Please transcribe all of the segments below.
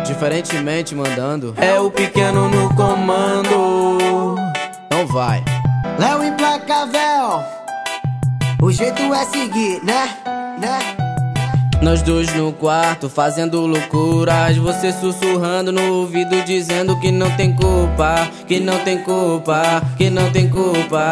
diferentemente mandando. É o pequeno no comando. Não vai. Léo Implacável, o jeito é seguir, né? Nós dois no quarto fazendo loucuras, você sussurrando no ouvido dizendo que não tem culpa, que não tem culpa, que não tem culpa.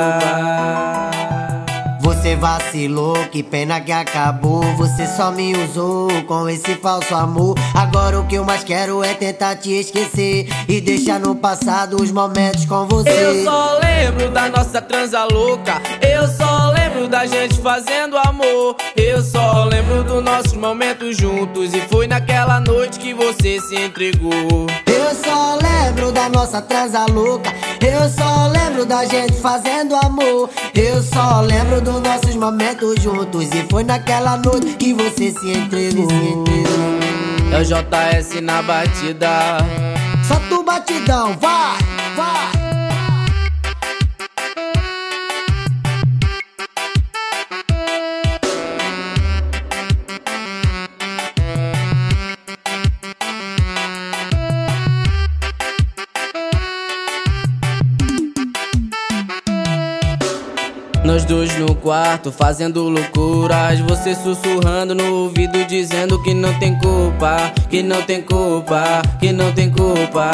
Você vacilou, que pena que acabou. Você só me usou com esse falso amor. Agora o que eu mais quero é tentar te esquecer e deixar no passado os momentos com você. Eu só lembro da nossa transa louca, eu só lembro da gente fazendo amor. Eu só lembro dos nossos momentos juntos, e foi naquela noite que você se entregou. Eu só lembro da nossa transa louca, eu só lembro da gente fazendo amor. Eu só lembro dos nossos momentos juntos, e foi naquela noite que você se entregou. É o JS na batida. Solta o batidão, vai, vai. Nós dois no quarto fazendo loucuras, você sussurrando no ouvido dizendo que não tem culpa, que não tem culpa, que não tem culpa.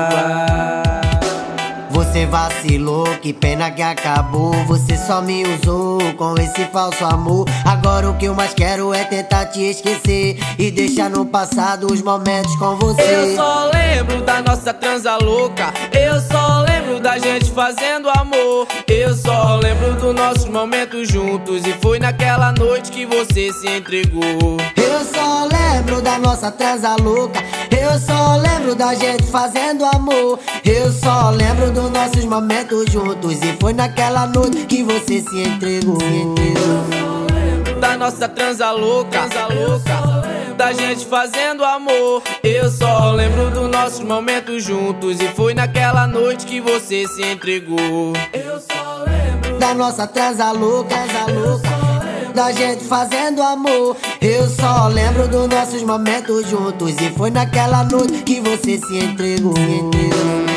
Você vacilou, que pena que acabou. Você só me usou com esse falso amor. Agora o que eu mais quero é tentar te esquecer e deixar no passado os momentos com você. Eu só lembro da nossa transa louca, eu só lembro da gente fazendo amor. Eu só lembro dos nossos momentos juntos, e foi naquela noite que você se entregou. Eu só lembro da nossa transa louca, eu só lembro da gente fazendo amor. Eu só lembro dos nossos momentos juntos, e foi naquela noite que você se entregou. Da nossa transa louca, da gente fazendo amor. Eu só lembro dos nossos momentos juntos, e foi naquela noite que você se entregou. Eu só lembro da nossa transa louca, da gente fazendo amor. Eu só lembro dos nossos momentos juntos, e foi naquela noite que você se entregou.